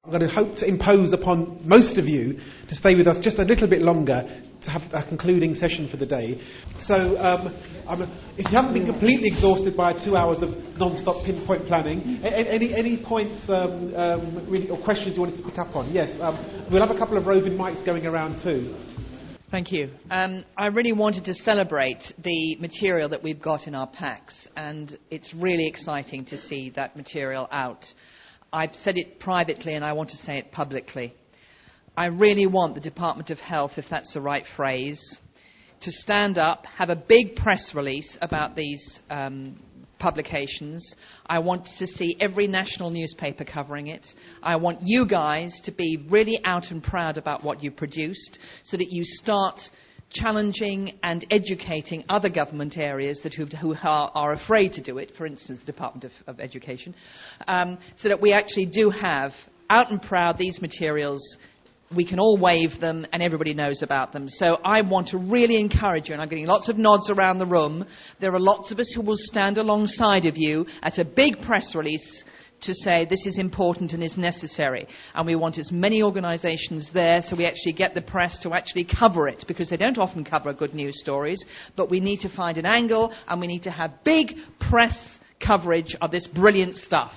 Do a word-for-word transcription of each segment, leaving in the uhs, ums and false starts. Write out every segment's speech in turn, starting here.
I'm going to hope to impose upon most of you to stay with us just a little bit longer to have a concluding session for the day. So um, I'm, if you haven't been completely exhausted by two hours of non-stop pinpoint planning, a- any any points um, um, really, or questions you wanted to pick up on? Yes, um, we'll have a couple of roving mics going around too. Thank you. Um, I really wanted to celebrate the material that we've got in our packs, and it's really exciting to see that material out. I've said it privately and I want to say it publicly. I really want the Department of Health, if that's the right phrase, to stand up, have a big press release about these um, publications. I want to see every national newspaper covering it. I want you guys to be really out and proud about what you produced so that you start challenging and educating other government areas that who, who are, are afraid to do it, for instance, the Department of, of Education, um, so that we actually do have out and proud these materials. We can all wave them and everybody knows about them. So I want to really encourage you, and I'm getting lots of nods around the room. There are lots of us who will stand alongside of you at a big press release to say this is important and is necessary. And we want as many organisations there so we actually get the press to actually cover it, because they don't often cover good news stories. But we need to find an angle and we need to have big press coverage of this brilliant stuff.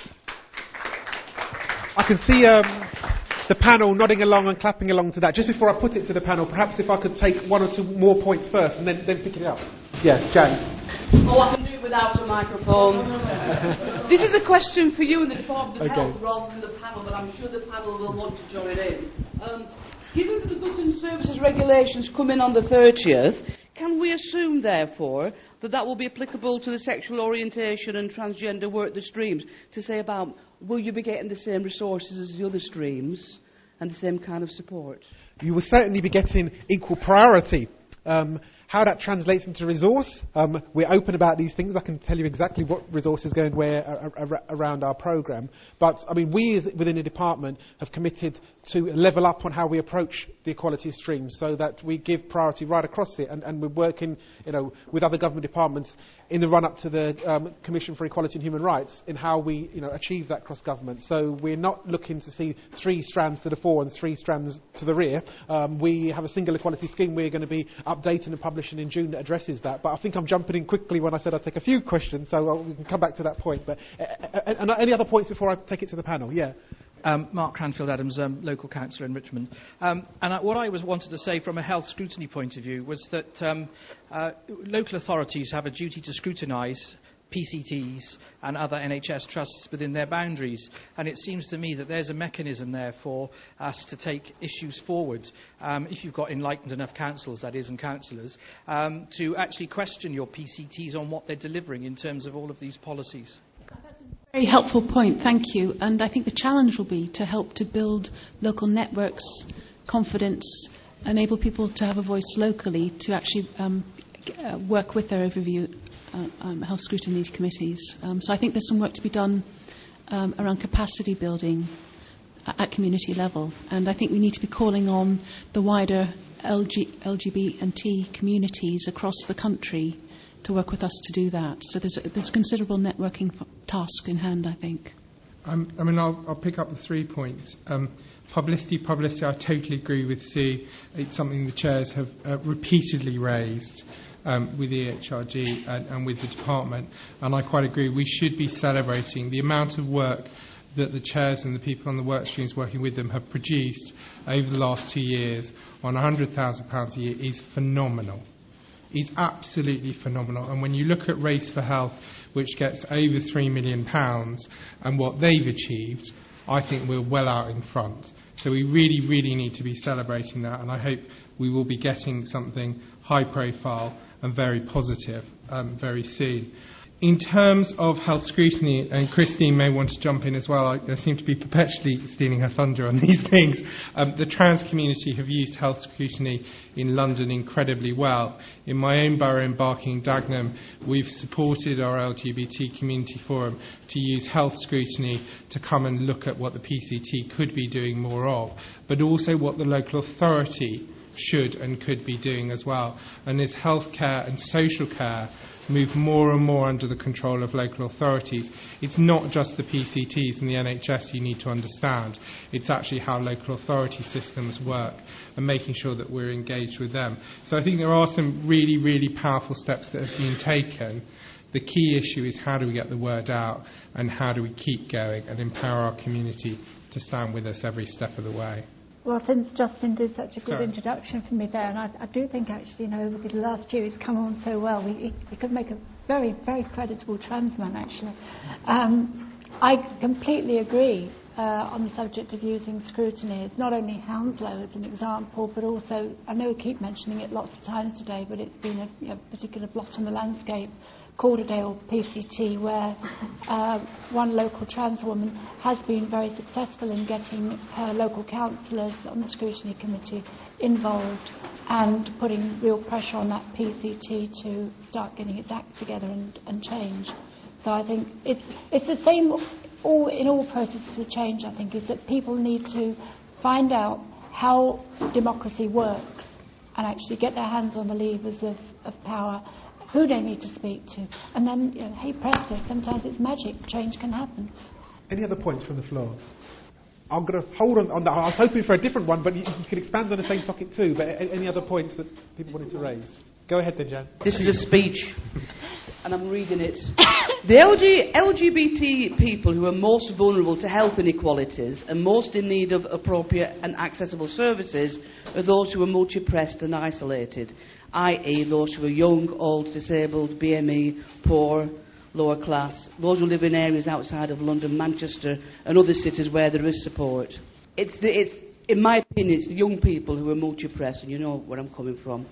I can see um, the panel nodding along and clapping along to that. Just before I put it to the panel, perhaps if I could take one or two more points first and then, then pick it up. Yeah, Jan. Oh, I can do it without a microphone. This is a question for you in the Department of Okay. Health rather than the panel, but I'm sure the panel will want to join in. Um, given that the Goods and Services regulations come in on the thirtieth, can we assume, therefore, that that will be applicable to the sexual orientation and transgender work, the streams, to say about, will you be getting the same resources as the other streams and the same kind of support? You will certainly be getting equal priority. Um, how that translates into resource, um, we're open about these things. I can tell you exactly what resources go and where uh, uh, around our programme. But, I mean, we as within the department have committed to level up on how we approach the equality stream so that we give priority right across it. And, and we're working, you know, with other government departments in the run-up to the um, Commission for Equality and Human Rights in how we, you know, achieve that cross-government. So we're not looking to see three strands to the fore and three strands to the rear. Um, we have a single equality scheme we're going to be updating and publishing in June that addresses that. But I think I'm jumping in quickly when I said I'd take a few questions, so uh, we can come back to that point. But uh, uh, uh, any other points before I take it to the panel? Yeah. Um, Mark Cranfield Adams, um, local councillor in Richmond. Um, and I, what I was wanted to say from a health scrutiny point of view was that um, uh, local authorities have a duty to scrutinise P C Ts and other N H S trusts within their boundaries. And it seems to me that there's a mechanism there for us to take issues forward, um, if you've got enlightened enough councils, that is, and councillors, um, to actually question your P C Ts on what they're delivering in terms of all of these policies. Very helpful point, thank you. And I think the challenge will be to help to build local networks, confidence, enable people to have a voice locally to actually um, uh, work with their overview uh, um, health scrutiny committees. Um, so I think there's some work to be done um, around capacity building at, at community level. And I think we need to be calling on the wider L G, L G B T communities across the country to work with us to do that. So there's a, there's a considerable networking f- task in hand, I think. Um, I mean, I'll, I'll pick up the three points. Um, publicity, publicity, I totally agree with Sue. It's something the chairs have uh, repeatedly raised um, with E H R G and, and with the department. And I quite agree, we should be celebrating the amount of work that the chairs and the people on the work streams working with them have produced over the last two years on one hundred thousand pounds a year is phenomenal. Is absolutely phenomenal. And when you look at Race for Health, which gets over three million pounds, and what they've achieved, I think we're well out in front. So we really, really need to be celebrating that, and I hope we will be getting something high profile and very positive um, very soon. In terms of health scrutiny, and Christine may want to jump in as well, I, I seem to be perpetually stealing her thunder on these things. Um, the trans community have used health scrutiny in London incredibly well. In my own borough in Barking Dagenham, we've supported our L G B T community forum to use health scrutiny to come and look at what the P C T could be doing more of, but also what the local authority should and could be doing as well. And as healthcare and social care move more and more under the control of local authorities. It's not just the P C Ts and the N H S you need to understand. It's actually how local authority systems work and making sure that we're engaged with them. So I think there are some really, really powerful steps that have been taken. The key issue is how do we get the word out and how do we keep going and empower our community to stand with us every step of the way. Well, since Justin did such a good Sorry. introduction for me there, and I, I do think actually, you know, over the last year it's come on so well, we, we could make a very, very creditable transman actually. Um, I completely agree uh, on the subject of using scrutiny. It's not only Hounslow as an example, but also, I know we keep mentioning it lots of times today, but it's been a you know, particular blot on the landscape, Calderdale P C T, where uh, one local trans woman has been very successful in getting her local councillors on the scrutiny committee involved and putting real pressure on that P C T to start getting its act together and, and change. So I think it's it's the same all, in all processes of change, I think, is that people need to find out how democracy works and actually get their hands on the levers of, of power, who they need to speak to. And then, you know, hey presto, sometimes it's magic, change can happen. Any other points from the floor? I'm going to hold on, on that. I was hoping for a different one, but you, you can expand on the same topic too. But a, any other points that people wanted to raise? Go ahead then, Jan. This is a speech, and I'm reading it. The L G, L G B T people who are most vulnerable to health inequalities and most in need of appropriate and accessible services are those who are multi-oppressed and isolated, that is those who are young, old, disabled, B M E, poor, lower class, those who live in areas outside of London, Manchester and other cities where there is support. It's, the, it's in my opinion, it's the young people who are multi-oppressed, and you know where I'm coming from.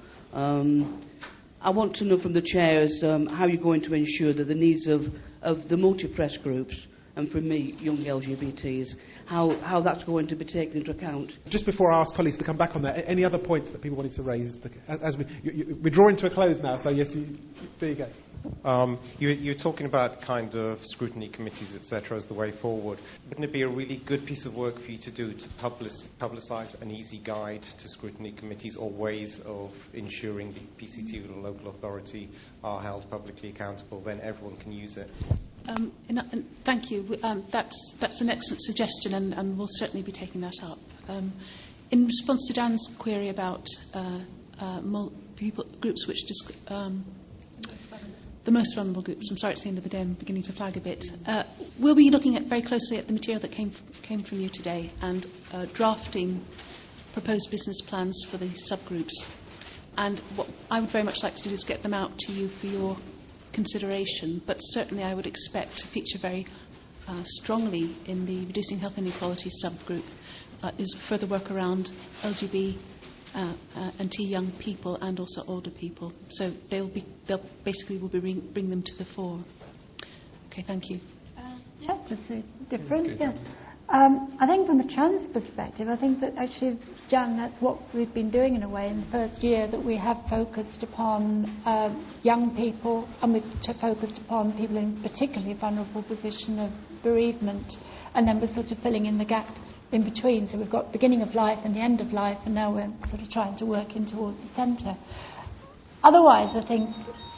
Um, I want to know from the chairs um, how you're going to ensure that the needs of, of the multi-oppressed groups, and for me, young L G B Ts, how, how that's going to be taken into account. Just before I ask colleagues to come back on that, any other points that people wanted to raise? As we, you, you, we're drawing to a close now, so yes, you, there you go. Um, you, you're talking about kind of scrutiny committees, et cetera, as the way forward. Wouldn't it be a really good piece of work for you to do to public, publicise an easy guide to scrutiny committees or ways of ensuring the P C T or the local authority are held publicly accountable? Then everyone can use it. Um, and, and thank you. Um, that's, that's an excellent suggestion, and, and we'll certainly be taking that up. Um, in response to Dan's query about uh, uh, mul- people, groups which disc- um, the most vulnerable groups, I'm sorry it's the end of the day, I'm beginning to flag a bit. Uh, we'll be looking at very closely at the material that came, f- came from you today and uh, drafting proposed business plans for the subgroups. And what I would very much like to do is get them out to you for your consideration, but certainly I would expect to feature very uh, strongly in the Reducing Health Inequality subgroup uh, is further work around L G B uh, uh, and T young people and also older people. So they'll be they'll basically will be bring, bring them to the fore. Okay, thank you. Uh, yeah, just a different. Yeah. Um, I think from a trans perspective, I think that actually, Jan, that's what we've been doing in a way in the first year, that we have focused upon uh, young people, and we've t- focused upon people in particularly vulnerable position of bereavement, and then we're sort of filling in the gap in between. So we've got beginning of life and the end of life, and now we're sort of trying to work in towards the centre. Otherwise, I think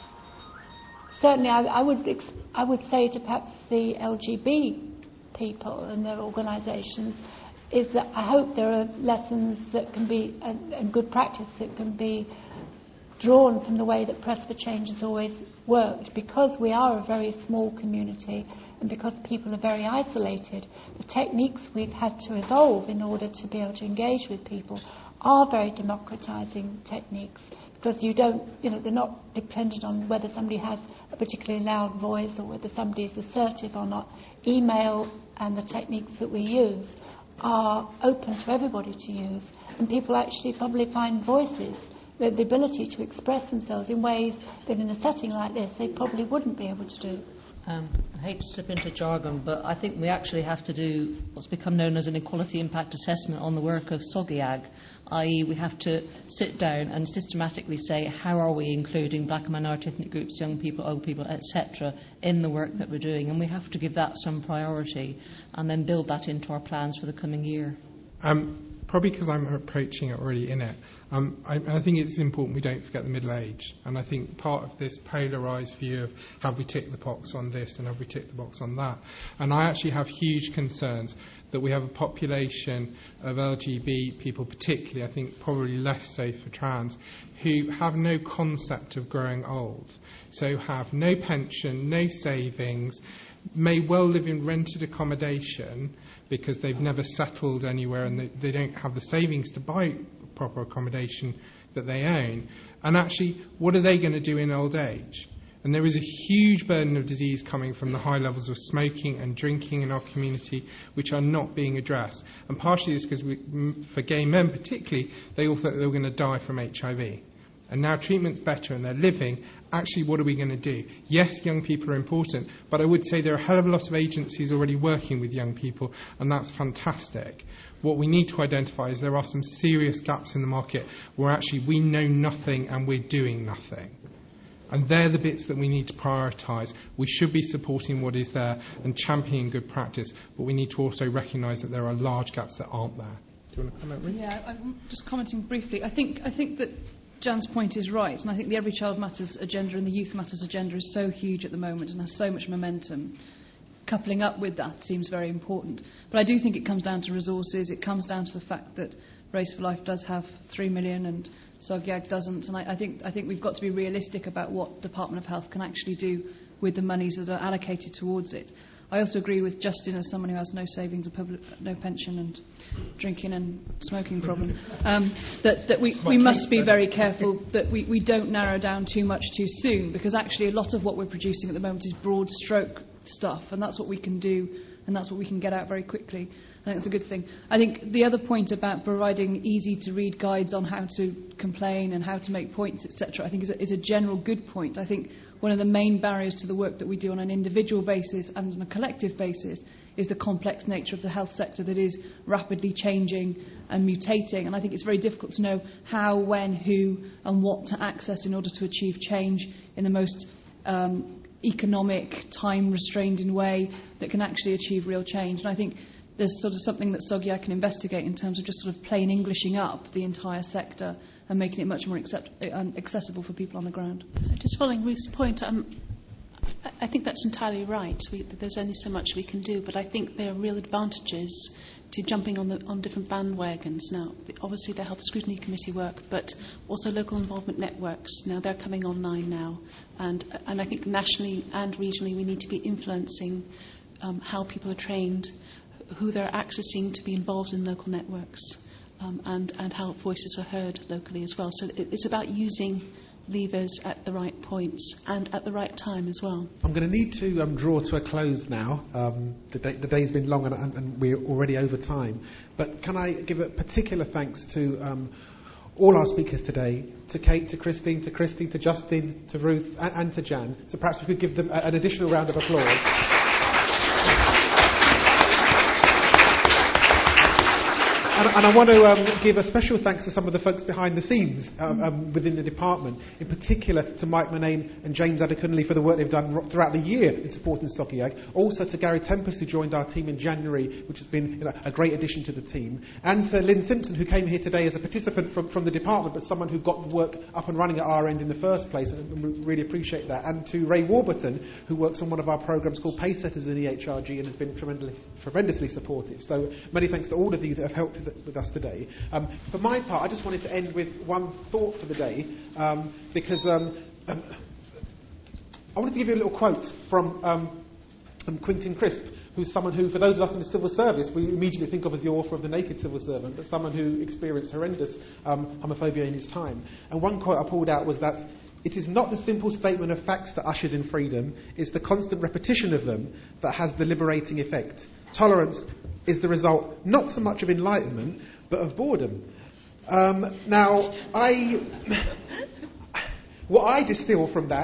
certainly I, I would ex- I would say to perhaps the L G B people and their organisations is that I hope there are lessons that can be and, and good practice that can be drawn from the way that Press for Change has always worked, because we are a very small community and because people are very isolated. The techniques we've had to evolve in order to be able to engage with people are very democratising techniques, because you don't, you know, they're not dependent on whether somebody has a particularly loud voice or whether somebody is assertive or not. Email and the techniques that we use are open to everybody to use, and people actually probably find voices, the, the ability to express themselves in ways that in a setting like this they probably wouldn't be able to do. Um, I hate to slip into jargon, but I think we actually have to do what's become known as an equality impact assessment on the work of SOGIAG, that is we have to sit down and systematically say how are we including black and minority ethnic groups, young people, old people, et cetera in the work that we're doing, and we have to give that some priority and then build that into our plans for the coming year. Um, probably because I'm approaching it already in it. Um, I, I think it's important we don't forget the middle age. And I think part of this polarised view of have we ticked the box on this and have we ticked the box on that. And I actually have huge concerns that we have a population of L G B T people, particularly, I think probably less so for trans, who have no concept of growing old. So have no pension, no savings, may well live in rented accommodation because they've never settled anywhere and they, they don't have the savings to buy proper accommodation that they own. And actually, what are they going to do in old age? And there is a huge burden of disease coming from the high levels of smoking and drinking in our community, which are not being addressed. And partially it's because, we, for gay men particularly, they all thought they were going to die from H I V. And now treatment's better and they're living. Actually, what are we going to do? Yes, young people are important, but I would say there are a hell of a lot of agencies already working with young people, and that's fantastic. What we need to identify is there are some serious gaps in the market where actually we know nothing and we're doing nothing. And they're the bits that we need to prioritise. We should be supporting what is there and championing good practice, but we need to also recognise that there are large gaps that aren't there. Do you want to comment, Ruth? Yeah, I'm just commenting briefly. I think I think that Jan's point is right, and I think the Every Child Matters agenda and the Youth Matters agenda is so huge at the moment and has so much momentum. Coupling up with that seems very important. But I do think it comes down to resources. It comes down to the fact that Race for Life does have three million and SOGIAG doesn't. And I, I think I think we've got to be realistic about what Department of Health can actually do with the monies that are allocated towards it. I also agree with Justin as someone who has no savings, a public, no pension and drinking and smoking problem, um, that, that we, we must be very careful that we, we don't narrow down too much too soon, because actually a lot of what we're producing at the moment is broad stroke stuff, and that's what we can do and that's what we can get out very quickly. I think that's a good thing. I think the other point about providing easy-to-read guides on how to complain and how to make points, et cetera, I think is a, is a general good point. I think one of the main barriers to the work that we do on an individual basis and on a collective basis is the complex nature of the health sector that is rapidly changing and mutating. And I think it's very difficult to know how, when, who and what to access in order to achieve change in the most um, economic, time-restrained in way that can actually achieve real change. And I think there's sort of something that SOGIAG can investigate in terms of just sort of plain Englishing up the entire sector and making it much more accept- um, accessible for people on the ground. Just following Ruth's point, um, I think that's entirely right. We, there's only so much we can do, but I think there are real advantages to jumping on, the, on different bandwagons. Now, the, obviously the Health Scrutiny Committee work, but also local involvement networks. Now, they're coming online now. And, and I think nationally and regionally we need to be influencing um, how people are trained, who they're accessing to be involved in local networks, um, and, and how voices are heard locally as well. So it, it's about using levers at the right points and at the right time as well. I'm going to need to um, draw to a close now. Um, the, day, the day's been long and, and, and we're already over time. But can I give a particular thanks to um, all our speakers today, to Kate, to Christine, to Christy, to Justin, to Ruth and, and to Jan. So perhaps we could give them a, an additional round of applause. And, and I want to um, give a special thanks to some of the folks behind the scenes um, um, within the department, in particular to Mike Manane and James Adekunle for the work they've done ro- throughout the year in supporting SOGIAG. Also to Gary Tempest, who joined our team in January, which has been you know, a great addition to the team. And to Lynn Simpson, who came here today as a participant from, from the department, but someone who got work up and running at our end in the first place, and we really appreciate that. And to Ray Warburton, who works on one of our programmes called Pacesetters in E H R G and has been tremendously, tremendously supportive. So many thanks to all of you that have helped with us today. Um, for my part, I just wanted to end with one thought for the day, um, because um, um, I wanted to give you a little quote from um, um, Quentin Crisp, who's someone who, for those of us in the civil service, we immediately think of as the author of The Naked Civil Servant, but someone who experienced horrendous um, homophobia in his time. And one quote I pulled out was that it is not the simple statement of facts that ushers in freedom, it's the constant repetition of them that has the liberating effect. Tolerance is the result not so much of enlightenment, but of boredom. Um, now, I, what I distill from that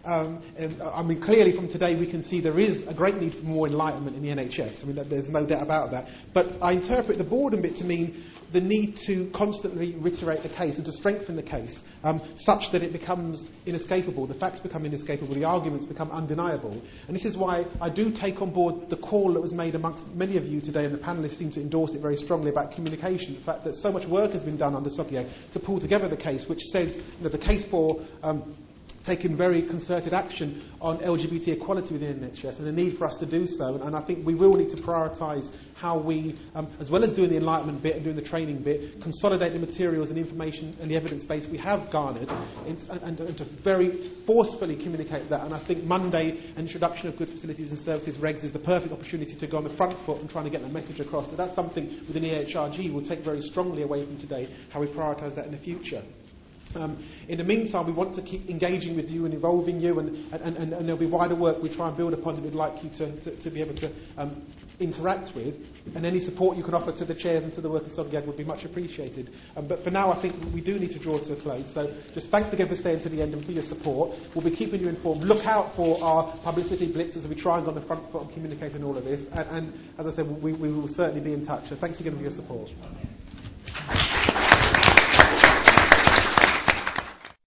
Um, and, uh, I mean, clearly from today we can see there is a great need for more enlightenment in the N H S. I mean, that, there's no doubt about that. But I interpret the boredom bit to mean the need to constantly reiterate the case and to strengthen the case um, such that it becomes inescapable, the facts become inescapable, the arguments become undeniable. And this is why I do take on board the call that was made amongst many of you today, and the panellists seem to endorse it very strongly, about communication, the fact that so much work has been done under SOGIAG to pull together the case, which says, you know, the case for um, taking very concerted action on L G B T equality within the N H S, and the need for us to do so. And, and I think we will need to prioritise how we, um, as well as doing the enlightenment bit and doing the training bit, consolidate the materials and information and the evidence base we have garnered, in, and, and to very forcefully communicate that. And I think Monday, introduction of goods, facilities and services regs, is the perfect opportunity to go on the front foot and trying to get that message across. So that's something within the E H R G we'll take very strongly away from today, how we prioritise that in the future. Um, in the meantime, we want to keep engaging with you and involving you, and, and, and, and there'll be wider work we try and build upon that we'd like you to, to, to be able to um, interact with, and any support you can offer to the chairs and to the work of SOGIAG would be much appreciated. Um, but for now, I think we do need to draw to a close. So just thanks again for staying to the end and for your support. We'll be keeping you informed. Look out for our publicity blitzes as we try and go on the front foot and communicate on all of this. And, and as I said, we, we will certainly be in touch. So thanks again for your support.